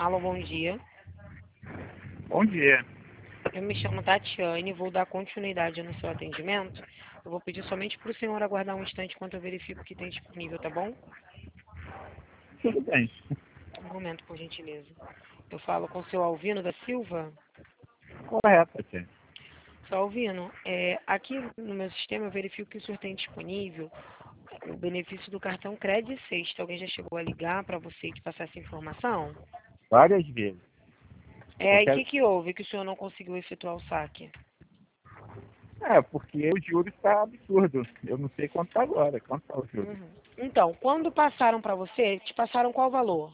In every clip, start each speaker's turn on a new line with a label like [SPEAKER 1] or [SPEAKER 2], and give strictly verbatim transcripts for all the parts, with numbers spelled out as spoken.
[SPEAKER 1] Alô, bom dia.
[SPEAKER 2] Bom dia.
[SPEAKER 1] Eu me chamo Tatiane e vou dar continuidade no seu atendimento. Eu vou pedir somente para o senhor aguardar um instante enquanto eu verifico o que tem disponível, tá bom?
[SPEAKER 2] Tudo bem.
[SPEAKER 1] Um momento, por gentileza. Eu falo com o seu Alvino da Silva.
[SPEAKER 2] Correto, Tatiane.
[SPEAKER 1] Seu Alvino, é, aqui no meu sistema eu verifico que o senhor tem disponível o benefício do cartão Credit Sexta. Alguém já chegou a ligar para você e te passar essa informação?
[SPEAKER 2] Várias vezes. Eu
[SPEAKER 1] É, e o
[SPEAKER 2] quero...
[SPEAKER 1] que, que houve que o senhor não conseguiu efetuar o saque?
[SPEAKER 2] É, porque o juro está absurdo. Eu não sei quanto está agora. Quanto está o juro?
[SPEAKER 1] Uhum. Então, quando passaram para você, te passaram qual valor?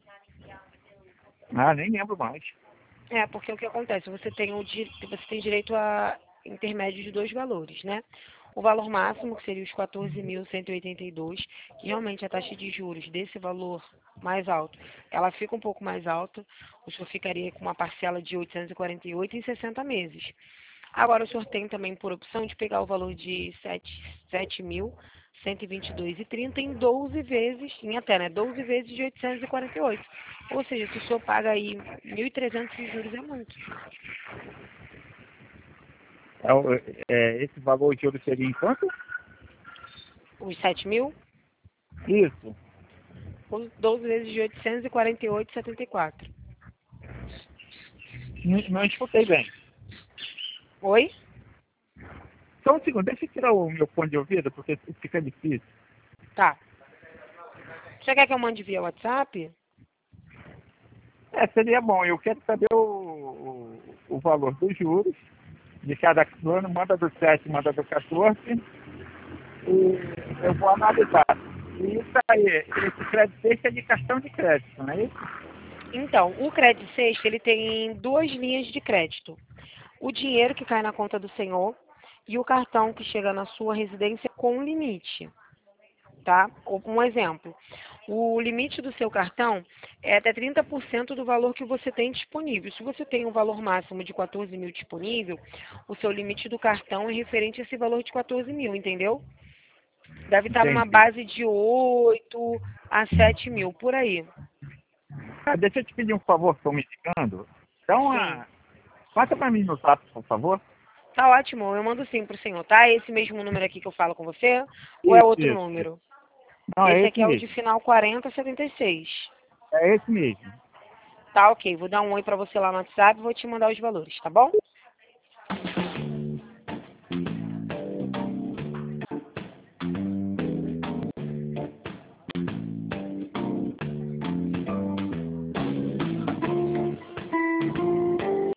[SPEAKER 2] Ah, nem lembro mais.
[SPEAKER 1] É, porque o que acontece? Você tem, o, di- você tem direito a intermédio de dois valores, né? O valor máximo, que seria os quatorze mil cento e oitenta e dois, que realmente a taxa de juros desse valor mais alto, ela fica um pouco mais alta, o senhor ficaria com uma parcela de oitocentos e quarenta e oito em sessenta meses. Agora, o senhor tem também por opção de pegar o valor de sete mil cento e vinte e dois e trinta em doze vezes, em até, né? doze vezes de oitocentos e quarenta e oito. Ou seja, se o senhor paga aí mil e trezentos de juros é muito.
[SPEAKER 2] É, o- é, esse valor de juro seria em quanto?
[SPEAKER 1] Os sete mil,
[SPEAKER 2] Isso.
[SPEAKER 1] os doze vezes de oitocentos e quarenta e oito e setenta e quatro.
[SPEAKER 2] Não, não escutei bem.
[SPEAKER 1] Oi?
[SPEAKER 2] Só um segundo, deixa eu tirar o meu fone de ouvido, porque fica difícil.
[SPEAKER 1] Tá. Você quer que eu mande via WhatsApp?
[SPEAKER 2] É, seria bom. Eu quero saber o, o, o valor dos juros de cada plano. Manda do sete, manda do quatorze. E eu vou analisar. E isso aí, esse crédito sexta é de cartão de crédito, não é isso?
[SPEAKER 1] Então, o Credit Sexta, ele tem duas linhas de crédito. O dinheiro que cai na conta do senhor e o cartão que chega na sua residência com limite. Tá? Um exemplo, o limite do seu cartão é até trinta por cento do valor que você tem disponível. Se você tem um valor máximo de quatorze mil disponível, o seu limite do cartão é referente a esse valor de quatorze mil, entendeu? Deve estar numa
[SPEAKER 2] Entendi.
[SPEAKER 1] base de oito a sete mil, por aí.
[SPEAKER 2] Ah, deixa eu te pedir um favor, estou me ligando. Dá
[SPEAKER 1] Sim.
[SPEAKER 2] uma. Passa para mim no zap, por favor.
[SPEAKER 1] Tá ótimo, eu mando sim pro senhor, tá? É esse mesmo número aqui que eu falo com você ou é
[SPEAKER 2] Isso,
[SPEAKER 1] outro
[SPEAKER 2] isso, isso.
[SPEAKER 1] número?
[SPEAKER 2] Não, é
[SPEAKER 1] Esse
[SPEAKER 2] esse
[SPEAKER 1] aqui é o de
[SPEAKER 2] mesmo.
[SPEAKER 1] final quarenta setenta e seis.
[SPEAKER 2] É esse mesmo.
[SPEAKER 1] Tá, ok. Vou dar um oi pra você lá no WhatsApp e vou te mandar os valores, tá bom?